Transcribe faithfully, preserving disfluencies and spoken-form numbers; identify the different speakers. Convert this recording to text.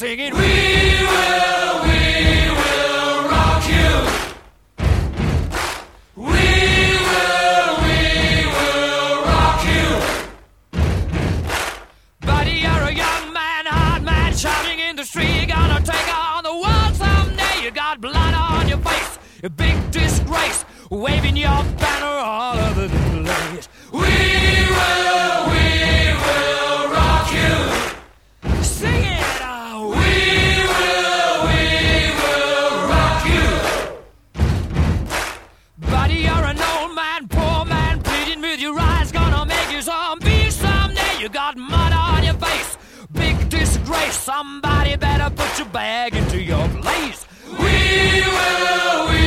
Speaker 1: singing, we will, we will rock you. We will, we will rock you. Buddy, you're a young man, hard man, shouting in the street. You're gonna take on the world someday. You got blood on your face, a big disgrace, waving your banner all over the place. We will, we will rock you. Sing it out. We will, we will rock you. Buddy, you're an old man, poor man, pleading with your eyes, gonna make you zombie someday. You got mud on your face, big disgrace. Somebody better put your bag into your place. We will, we